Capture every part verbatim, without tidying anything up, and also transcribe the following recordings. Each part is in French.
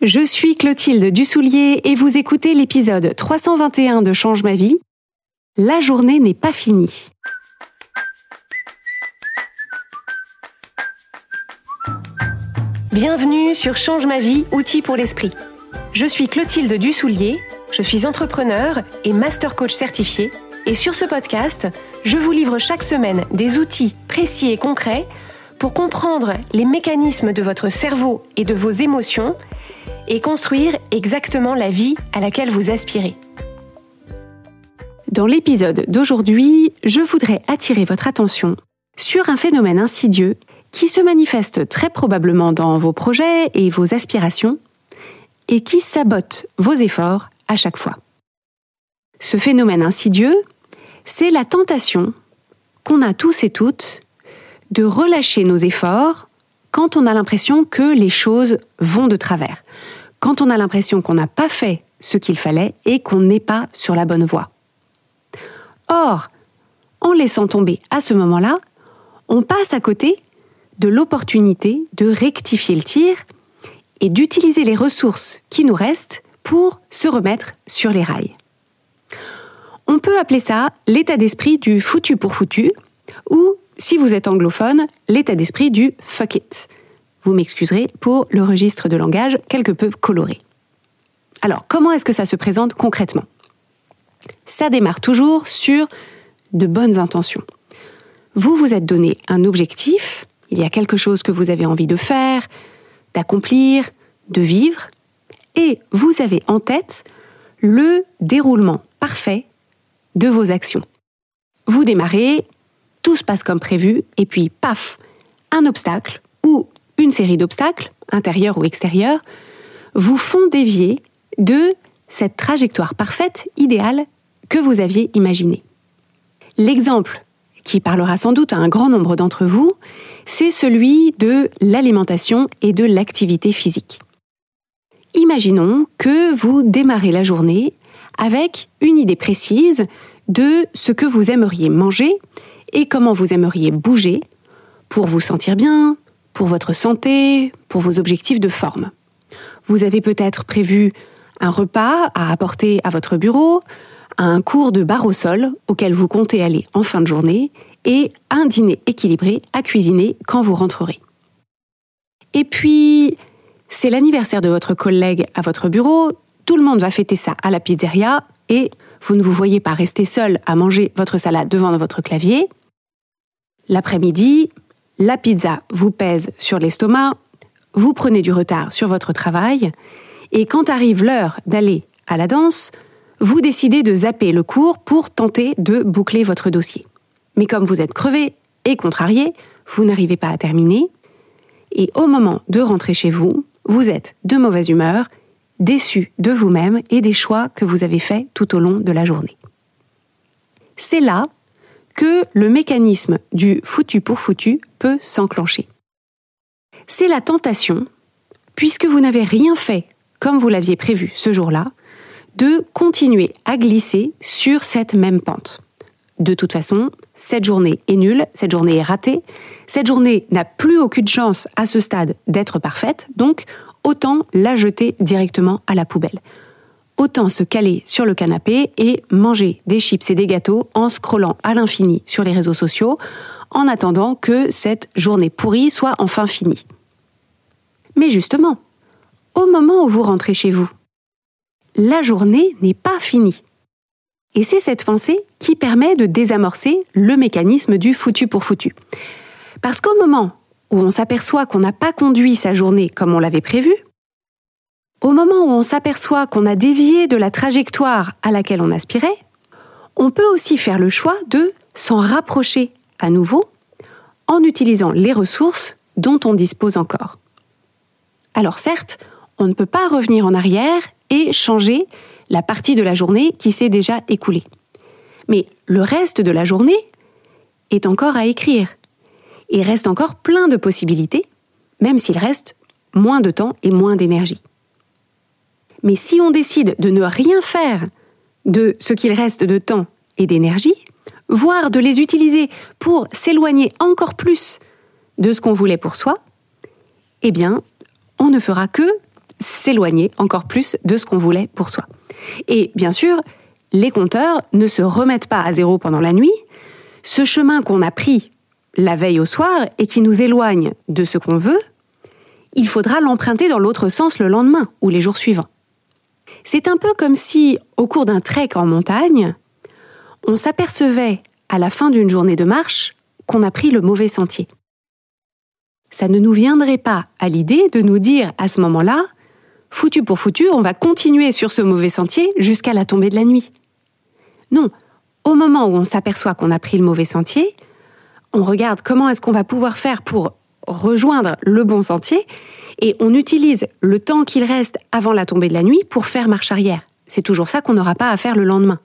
Je suis Clotilde Dussoulier et vous écoutez l'épisode trois cent vingt et un de Change ma vie. La journée n'est pas finie. Bienvenue sur Change ma vie, outils pour l'esprit. Je suis Clotilde Dussoulier, je suis entrepreneur et master coach certifié. Et sur ce podcast, je vous livre chaque semaine des outils précis et concrets pour comprendre les mécanismes de votre cerveau et de vos émotions et construire exactement la vie à laquelle vous aspirez. Dans l'épisode d'aujourd'hui, je voudrais attirer votre attention sur un phénomène insidieux qui se manifeste très probablement dans vos projets et vos aspirations et qui sabote vos efforts à chaque fois. Ce phénomène insidieux, c'est la tentation qu'on a tous et toutes de relâcher nos efforts quand on a l'impression que les choses vont de travers, quand on a l'impression qu'on n'a pas fait ce qu'il fallait et qu'on n'est pas sur la bonne voie. Or, en laissant tomber à ce moment-là, on passe à côté de l'opportunité de rectifier le tir et d'utiliser les ressources qui nous restent pour se remettre sur les rails. On peut appeler ça l'état d'esprit du foutu pour foutu ou, si vous êtes anglophone, l'état d'esprit du fuck it. Vous m'excuserez pour le registre de langage quelque peu coloré. Alors, comment est-ce que ça se présente concrètement ? Ça démarre toujours sur de bonnes intentions. Vous vous êtes donné un objectif, il y a quelque chose que vous avez envie de faire, d'accomplir, de vivre, et vous avez en tête le déroulement parfait de vos actions. Vous démarrez, tout se passe comme prévu, et puis paf, un obstacle ou une série d'obstacles, intérieurs ou extérieurs, vous font dévier de cette trajectoire parfaite, idéale, que vous aviez imaginée. L'exemple qui parlera sans doute à un grand nombre d'entre vous, c'est celui de l'alimentation et de l'activité physique. Imaginons que vous démarrez la journée avec une idée précise de ce que vous aimeriez manger et comment vous aimeriez bouger pour vous sentir bien, pour votre santé, pour vos objectifs de forme. Vous avez peut-être prévu un repas à apporter à votre bureau, un cours de barre au sol auquel vous comptez aller en fin de journée et un dîner équilibré à cuisiner quand vous rentrerez. Et puis, c'est l'anniversaire de votre collègue à votre bureau, tout le monde va fêter ça à la pizzeria et vous ne vous voyez pas rester seul à manger votre salade devant votre clavier. L'après-midi, la pizza vous pèse sur l'estomac, vous prenez du retard sur votre travail et quand arrive l'heure d'aller à la danse, vous décidez de zapper le cours pour tenter de boucler votre dossier. Mais comme vous êtes crevé et contrarié, vous n'arrivez pas à terminer et au moment de rentrer chez vous, vous êtes de mauvaise humeur, déçu de vous-même et des choix que vous avez faits tout au long de la journée. C'est là que le mécanisme du foutu pour foutu peut s'enclencher. C'est la tentation, puisque vous n'avez rien fait comme vous l'aviez prévu ce jour-là, de continuer à glisser sur cette même pente. De toute façon, cette journée est nulle, cette journée est ratée, cette journée n'a plus aucune chance à ce stade d'être parfaite, donc autant la jeter directement à la poubelle. Autant se caler sur le canapé et manger des chips et des gâteaux en scrollant à l'infini sur les réseaux sociaux, en attendant que cette journée pourrie soit enfin finie. Mais justement, au moment où vous rentrez chez vous, la journée n'est pas finie. Et c'est cette pensée qui permet de désamorcer le mécanisme du foutu pour foutu. Parce qu'au moment où on s'aperçoit qu'on n'a pas conduit sa journée comme on l'avait prévu, au moment où on s'aperçoit qu'on a dévié de la trajectoire à laquelle on aspirait, on peut aussi faire le choix de s'en rapprocher à nouveau en utilisant les ressources dont on dispose encore. Alors certes, on ne peut pas revenir en arrière et changer la partie de la journée qui s'est déjà écoulée. Mais le reste de la journée est encore à écrire. Et reste encore plein de possibilités, même s'il reste moins de temps et moins d'énergie. Mais si on décide de ne rien faire de ce qu'il reste de temps et d'énergie, voire de les utiliser pour s'éloigner encore plus de ce qu'on voulait pour soi, eh bien, on ne fera que s'éloigner encore plus de ce qu'on voulait pour soi. Et bien sûr, les compteurs ne se remettent pas à zéro pendant la nuit. Ce chemin qu'on a pris la veille au soir et qui nous éloigne de ce qu'on veut, il faudra l'emprunter dans l'autre sens le lendemain ou les jours suivants. C'est un peu comme si, au cours d'un trek en montagne, on s'apercevait à la fin d'une journée de marche qu'on a pris le mauvais sentier. Ça ne nous viendrait pas à l'idée de nous dire à ce moment-là, foutu pour foutu, on va continuer sur ce mauvais sentier jusqu'à la tombée de la nuit. Non, au moment où on s'aperçoit qu'on a pris le mauvais sentier, on regarde comment est-ce qu'on va pouvoir faire pour rejoindre le bon sentier et on utilise le temps qu'il reste avant la tombée de la nuit pour faire marche arrière. C'est toujours ça qu'on n'aura pas à faire le lendemain.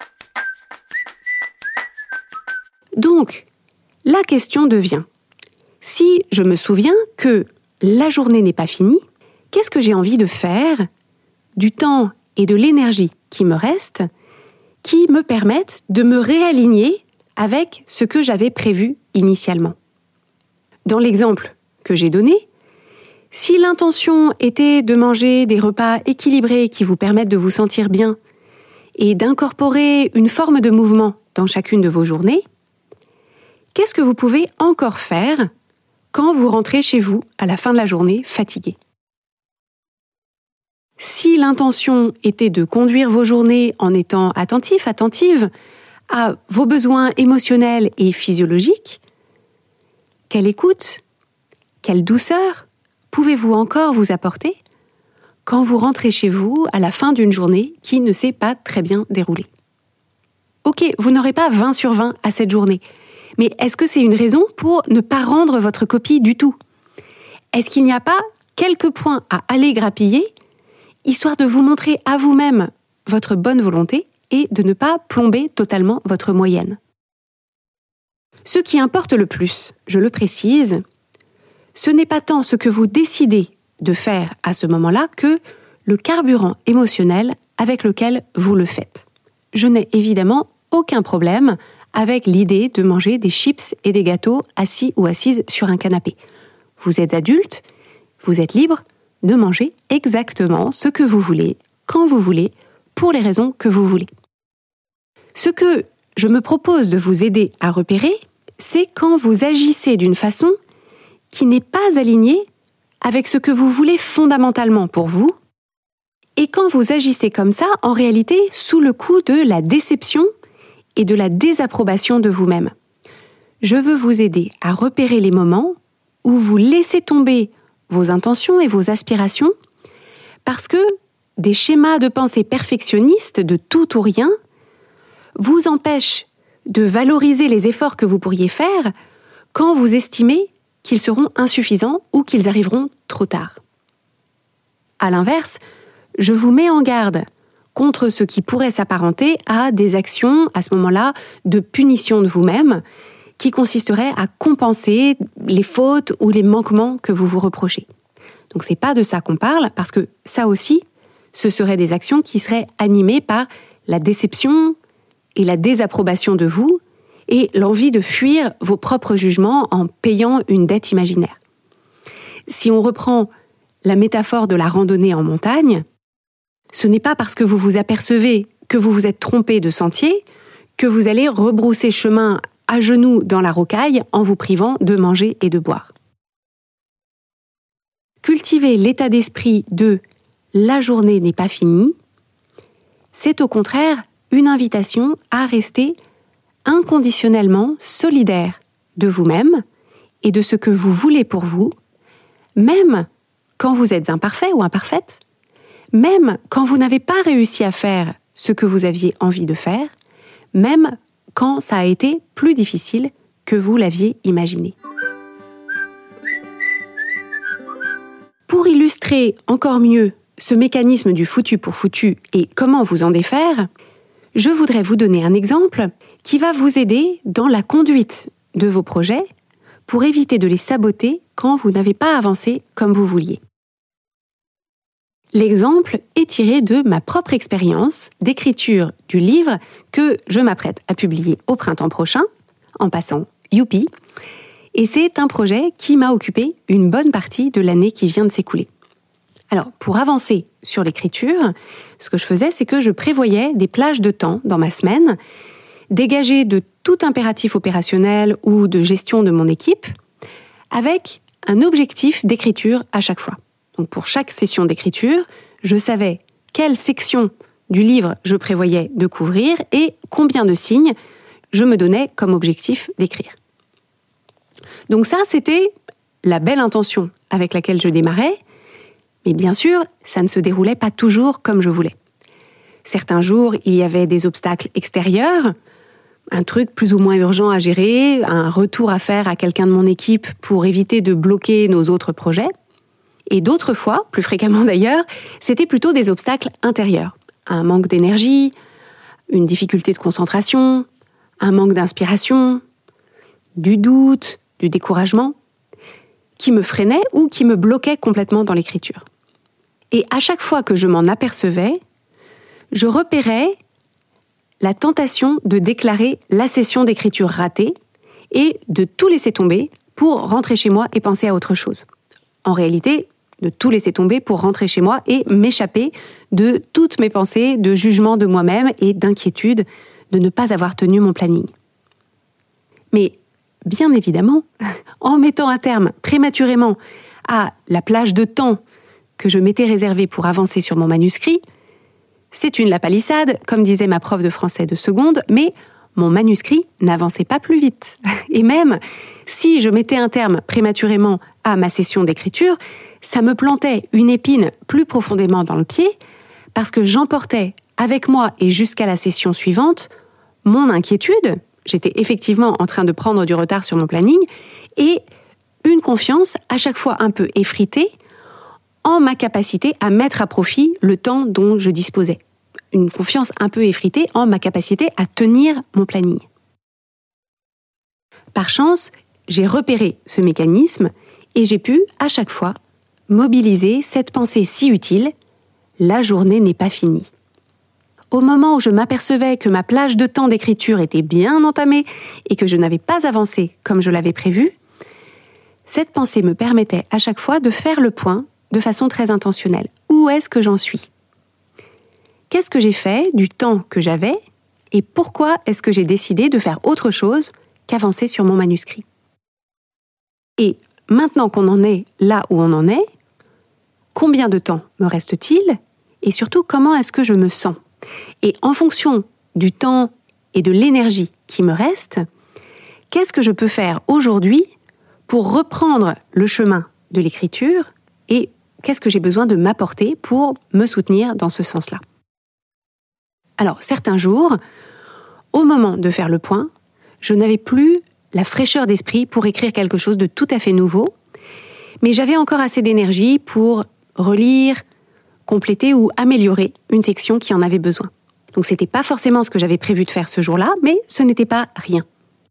Donc, la question devient, si je me souviens que la journée n'est pas finie, qu'est-ce que j'ai envie de faire du temps et de l'énergie qui me reste, qui me permettent de me réaligner avec ce que j'avais prévu initialement. Dans l'exemple que j'ai donné, si l'intention était de manger des repas équilibrés qui vous permettent de vous sentir bien et d'incorporer une forme de mouvement dans chacune de vos journées, qu'est-ce que vous pouvez encore faire quand vous rentrez chez vous à la fin de la journée fatigué ? Si l'intention était de conduire vos journées en étant attentif, attentive à vos besoins émotionnels et physiologiques, quelle écoute, quelle douceur pouvez-vous encore vous apporter quand vous rentrez chez vous à la fin d'une journée qui ne s'est pas très bien déroulée ? Ok, vous n'aurez pas vingt sur vingt à cette journée, mais est-ce que c'est une raison pour ne pas rendre votre copie du tout ? Est-ce qu'il n'y a pas quelques points à aller grappiller, histoire de vous montrer à vous-même votre bonne volonté et de ne pas plomber totalement votre moyenne ? Ce qui importe le plus, je le précise, ce n'est pas tant ce que vous décidez de faire à ce moment-là que le carburant émotionnel avec lequel vous le faites. Je n'ai évidemment aucun problème avec l'idée de manger des chips et des gâteaux assis ou assises sur un canapé. Vous êtes adulte, vous êtes libre de manger exactement ce que vous voulez, quand vous voulez, pour les raisons que vous voulez. Ce que je me propose de vous aider à repérer, c'est quand vous agissez d'une façon qui n'est pas alignée avec ce que vous voulez fondamentalement pour vous, et quand vous agissez comme ça, en réalité, sous le coup de la déception et de la désapprobation de vous-même. Je veux vous aider à repérer les moments où vous laissez tomber vos intentions et vos aspirations parce que des schémas de pensée perfectionnistes de tout ou rien vous empêchent de valoriser les efforts que vous pourriez faire quand vous estimez qu'ils seront insuffisants ou qu'ils arriveront trop tard. À l'inverse, je vous mets en garde contre ce qui pourrait s'apparenter à des actions, à ce moment-là, de punition de vous-même, qui consisteraient à compenser les fautes ou les manquements que vous vous reprochez. Donc c'est pas de ça qu'on parle, parce que ça aussi, ce seraient des actions qui seraient animées par la déception et la désapprobation de vous, et l'envie de fuir vos propres jugements en payant une dette imaginaire. Si on reprend la métaphore de la randonnée en montagne, ce n'est pas parce que vous vous apercevez que vous vous êtes trompé de sentier que vous allez rebrousser chemin à genoux dans la rocaille en vous privant de manger et de boire. Cultiver l'état d'esprit de « la journée n'est pas finie », c'est au contraire une invitation à rester inconditionnellement solidaire de vous-même et de ce que vous voulez pour vous, même quand vous êtes imparfait ou imparfaite, même quand vous n'avez pas réussi à faire ce que vous aviez envie de faire, même quand ça a été plus difficile que vous l'aviez imaginé. Pour illustrer encore mieux ce mécanisme du foutu pour foutu et comment vous en défaire, je voudrais vous donner un exemple qui va vous aider dans la conduite de vos projets pour éviter de les saboter quand vous n'avez pas avancé comme vous vouliez. L'exemple est tiré de ma propre expérience d'écriture du livre que je m'apprête à publier au printemps prochain, en passant youpi, et c'est un projet qui m'a occupé une bonne partie de l'année qui vient de s'écouler. Alors, pour avancer sur l'écriture, ce que je faisais, c'est que je prévoyais des plages de temps dans ma semaine, dégagées de tout impératif opérationnel ou de gestion de mon équipe, avec un objectif d'écriture à chaque fois. Donc, pour chaque session d'écriture, je savais quelle section du livre je prévoyais de couvrir et combien de signes je me donnais comme objectif d'écrire. Donc ça, c'était la belle intention avec laquelle je démarrais, mais bien sûr, ça ne se déroulait pas toujours comme je voulais. Certains jours, il y avait des obstacles extérieurs, un truc plus ou moins urgent à gérer, un retour à faire à quelqu'un de mon équipe pour éviter de bloquer nos autres projets. Et d'autres fois, plus fréquemment d'ailleurs, c'était plutôt des obstacles intérieurs. Un manque d'énergie, une difficulté de concentration, un manque d'inspiration, du doute, du découragement, qui me freinaient ou qui me bloquaient complètement dans l'écriture. Et à chaque fois que je m'en apercevais, je repérais la tentation de déclarer la session d'écriture ratée et de tout laisser tomber pour rentrer chez moi et penser à autre chose. En réalité, de tout laisser tomber pour rentrer chez moi et m'échapper de toutes mes pensées de jugement de moi-même et d'inquiétude de ne pas avoir tenu mon planning. Mais bien évidemment, en mettant un terme prématurément à la plage de temps que je m'étais réservée pour avancer sur mon manuscrit, c'est une lapalissade, comme disait ma prof de français de seconde, mais mon manuscrit n'avançait pas plus vite. Et même si je mettais un terme prématurément à ma session d'écriture, ça me plantait une épine plus profondément dans le pied parce que j'emportais avec moi et jusqu'à la session suivante mon inquiétude, j'étais effectivement en train de prendre du retard sur mon planning, et une confiance à chaque fois un peu effritée en ma capacité à mettre à profit le temps dont je disposais. Une confiance un peu effritée en ma capacité à tenir mon planning. Par chance, j'ai repéré ce mécanisme et j'ai pu, à chaque fois, mobiliser cette pensée si utile, la journée n'est pas finie. Au moment où je m'apercevais que ma plage de temps d'écriture était bien entamée et que je n'avais pas avancé comme je l'avais prévu, cette pensée me permettait à chaque fois de faire le point de façon très intentionnelle. Où est-ce que j'en suis ? Qu'est-ce que j'ai fait du temps que j'avais et pourquoi est-ce que j'ai décidé de faire autre chose qu'avancer sur mon manuscrit ? Et maintenant qu'on en est là où on en est, combien de temps me reste-t-il et surtout comment est-ce que je me sens ? Et en fonction du temps et de l'énergie qui me reste, qu'est-ce que je peux faire aujourd'hui pour reprendre le chemin de l'écriture et qu'est-ce que j'ai besoin de m'apporter pour me soutenir dans ce sens-là ? Alors, certains jours, au moment de faire le point, je n'avais plus la fraîcheur d'esprit pour écrire quelque chose de tout à fait nouveau, mais j'avais encore assez d'énergie pour relire, compléter ou améliorer une section qui en avait besoin. Donc, c'était pas forcément ce que j'avais prévu de faire ce jour-là, mais ce n'était pas rien.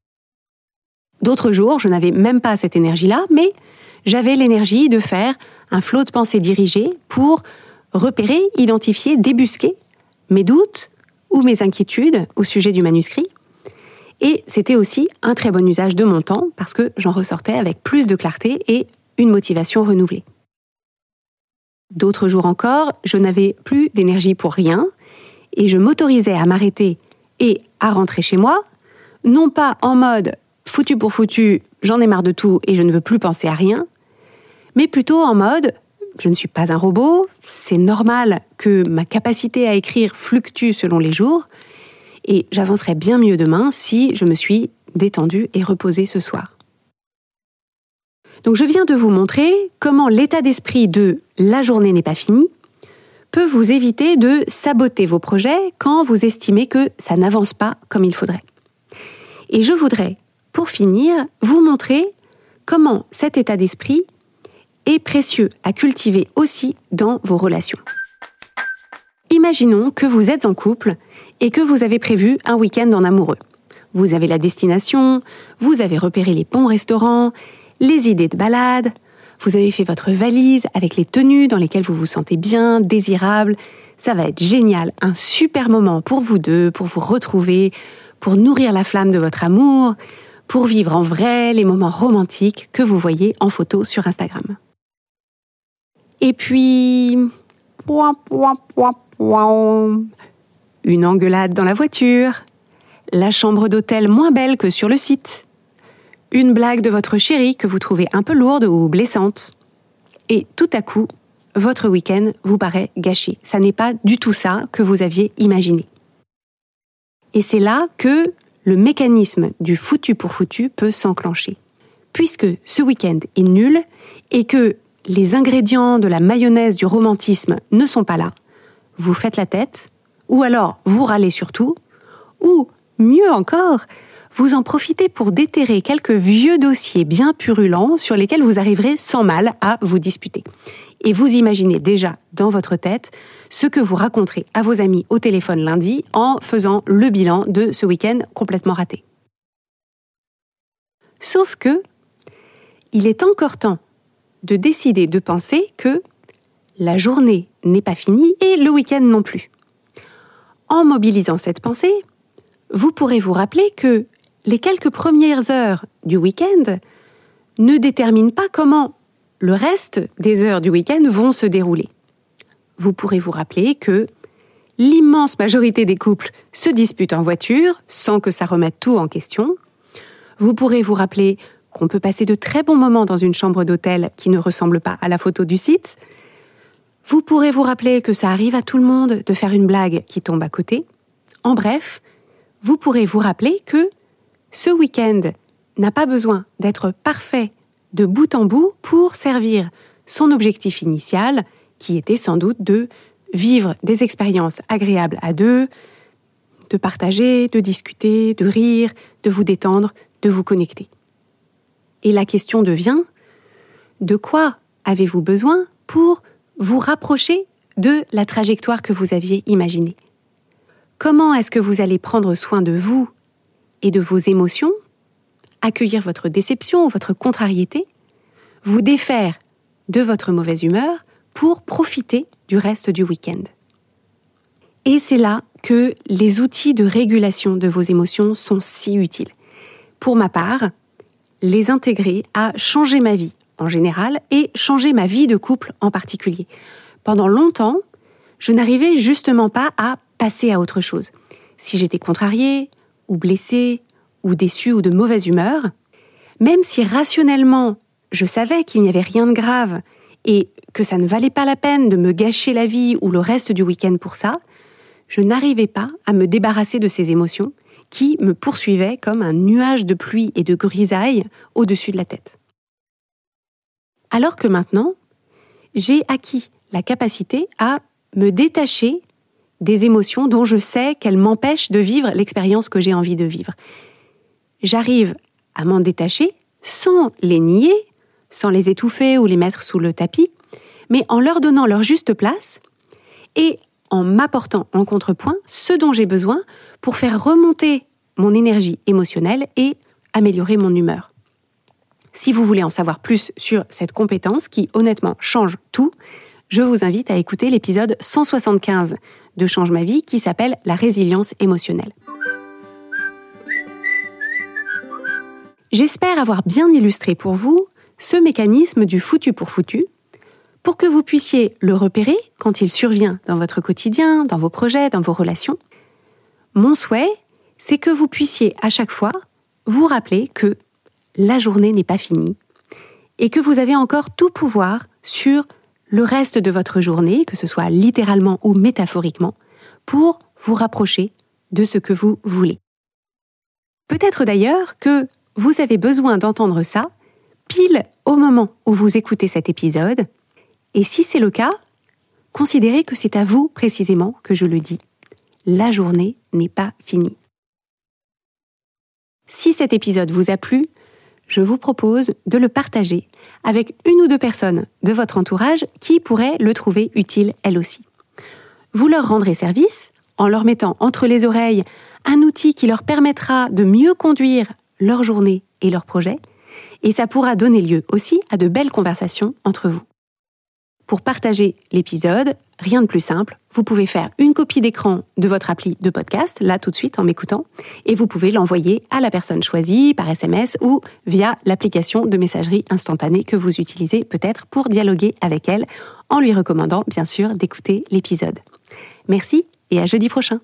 D'autres jours, je n'avais même pas cette énergie-là, mais j'avais l'énergie de faire un flot de pensée dirigé pour repérer, identifier, débusquer mes doutes ou mes inquiétudes au sujet du manuscrit. Et c'était aussi un très bon usage de mon temps parce que j'en ressortais avec plus de clarté et une motivation renouvelée. D'autres jours encore, je n'avais plus d'énergie pour rien et je m'autorisais à m'arrêter et à rentrer chez moi, non pas en mode foutu pour foutu, j'en ai marre de tout et je ne veux plus penser à rien, mais plutôt en mode je ne suis pas un robot, c'est normal que ma capacité à écrire fluctue selon les jours et j'avancerai bien mieux demain si je me suis détendue et reposée ce soir. Donc je viens de vous montrer comment l'état d'esprit de « la journée n'est pas finie » peut vous éviter de saboter vos projets quand vous estimez que ça n'avance pas comme il faudrait. Et je voudrais, pour finir, vous montrer comment cet état d'esprit est précieux à cultiver aussi dans vos relations. Imaginons que vous êtes en couple et que vous avez prévu un week-end en amoureux. Vous avez la destination, vous avez repéré les bons restaurants, les idées de balade, vous avez fait votre valise avec les tenues dans lesquelles vous vous sentez bien, désirable. Ça va être génial, un super moment pour vous deux, pour vous retrouver, pour nourrir la flamme de votre amour, pour vivre en vrai les moments romantiques que vous voyez en photo sur Instagram. Et puis... une engueulade dans la voiture, la chambre d'hôtel moins belle que sur le site, une blague de votre chéri que vous trouvez un peu lourde ou blessante. Et tout à coup, votre week-end vous paraît gâché. Ça n'est pas du tout ça que vous aviez imaginé. Et c'est là que le mécanisme du foutu pour foutu peut s'enclencher. Puisque ce week-end est nul et que les ingrédients de la mayonnaise du romantisme ne sont pas là, vous faites la tête, ou alors vous râlez sur tout, ou, mieux encore, vous en profitez pour déterrer quelques vieux dossiers bien purulents sur lesquels vous arriverez sans mal à vous disputer. Et vous imaginez déjà dans votre tête ce que vous raconterez à vos amis au téléphone lundi en faisant le bilan de ce week-end complètement raté. Sauf que, il est encore temps de décider de penser que la journée n'est pas finie et le week-end non plus. En mobilisant cette pensée, vous pourrez vous rappeler que les quelques premières heures du week-end ne déterminent pas comment le reste des heures du week-end vont se dérouler. Vous pourrez vous rappeler que l'immense majorité des couples se disputent en voiture sans que ça remette tout en question. Vous pourrez vous rappeler qu'on peut passer de très bons moments dans une chambre d'hôtel qui ne ressemble pas à la photo du site. Vous pourrez vous rappeler que ça arrive à tout le monde de faire une blague qui tombe à côté. En bref, vous pourrez vous rappeler que ce week-end n'a pas besoin d'être parfait de bout en bout pour servir son objectif initial, qui était sans doute de vivre des expériences agréables à deux, de partager, de discuter, de rire, de vous détendre, de vous connecter. Et la question devient, de quoi avez-vous besoin pour vous rapprocher de la trajectoire que vous aviez imaginée? Comment est-ce que vous allez prendre soin de vous et de vos émotions, accueillir votre déception ou votre contrariété, vous défaire de votre mauvaise humeur pour profiter du reste du week-end? Et c'est là que les outils de régulation de vos émotions sont si utiles. Pour ma part, les intégrer a changé ma vie en général et changé ma vie de couple en particulier. Pendant longtemps, je n'arrivais justement pas à passer à autre chose. Si j'étais contrariée, ou blessée, ou déçue, ou de mauvaise humeur, même si rationnellement, je savais qu'il n'y avait rien de grave et que ça ne valait pas la peine de me gâcher la vie ou le reste du week-end pour ça, je n'arrivais pas à me débarrasser de ces émotions qui me poursuivaient comme un nuage de pluie et de grisaille au-dessus de la tête. Alors que maintenant, j'ai acquis la capacité à me détacher des émotions dont je sais qu'elles m'empêchent de vivre l'expérience que j'ai envie de vivre. J'arrive à m'en détacher sans les nier, sans les étouffer ou les mettre sous le tapis, mais en leur donnant leur juste place et en m'apportant en contrepoint ce dont j'ai besoin pour faire remonter mon énergie émotionnelle et améliorer mon humeur. Si vous voulez en savoir plus sur cette compétence qui, honnêtement, change tout, je vous invite à écouter l'épisode cent soixante-quinze de Change ma vie qui s'appelle « La résilience émotionnelle ». J'espère avoir bien illustré pour vous ce mécanisme du foutu pour foutu pour que vous puissiez le repérer quand il survient dans votre quotidien, dans vos projets, dans vos relations. Mon souhait, c'est que vous puissiez à chaque fois vous rappeler que la journée n'est pas finie et que vous avez encore tout pouvoir sur le reste de votre journée, que ce soit littéralement ou métaphoriquement, pour vous rapprocher de ce que vous voulez. Peut-être d'ailleurs que vous avez besoin d'entendre ça pile au moment où vous écoutez cet épisode, et si c'est le cas, considérez que c'est à vous précisément que je le dis. La journée n'est pas finie. Si cet épisode vous a plu, je vous propose de le partager avec une ou deux personnes de votre entourage qui pourraient le trouver utile elles aussi. Vous leur rendrez service en leur mettant entre les oreilles un outil qui leur permettra de mieux conduire leur journée et leur projet, et ça pourra donner lieu aussi à de belles conversations entre vous. Pour partager l'épisode, Rien de plus simple, vous pouvez faire une copie d'écran de votre appli de podcast, là tout de suite en m'écoutant, et vous pouvez l'envoyer à la personne choisie par S M S ou via l'application de messagerie instantanée que vous utilisez peut-être pour dialoguer avec elle, en lui recommandant bien sûr d'écouter l'épisode. Merci et à jeudi prochain.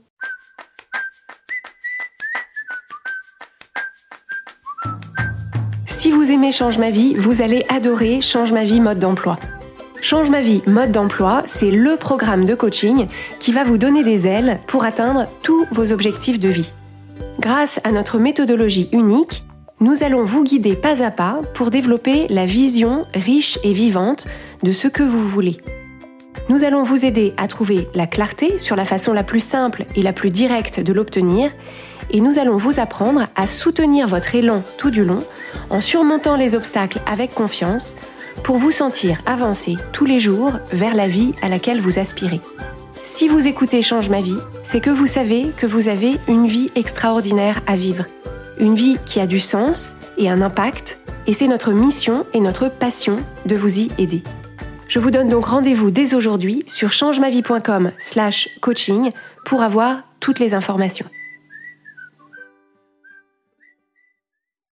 Si vous aimez Change ma vie, vous allez adorer Change ma vie mode d'emploi. Change ma vie mode d'emploi, c'est le programme de coaching qui va vous donner des ailes pour atteindre tous vos objectifs de vie. Grâce à notre méthodologie unique, nous allons vous guider pas à pas pour développer la vision riche et vivante de ce que vous voulez. Nous allons vous aider à trouver la clarté sur la façon la plus simple et la plus directe de l'obtenir, et nous allons vous apprendre à soutenir votre élan tout du long en surmontant les obstacles avec confiance pour vous sentir avancer tous les jours vers la vie à laquelle vous aspirez. Si vous écoutez Change ma vie, c'est que vous savez que vous avez une vie extraordinaire à vivre. Une vie qui a du sens et un impact, et c'est notre mission et notre passion de vous y aider. Je vous donne donc rendez-vous dès aujourd'hui sur changemavie point com slash coaching pour avoir toutes les informations.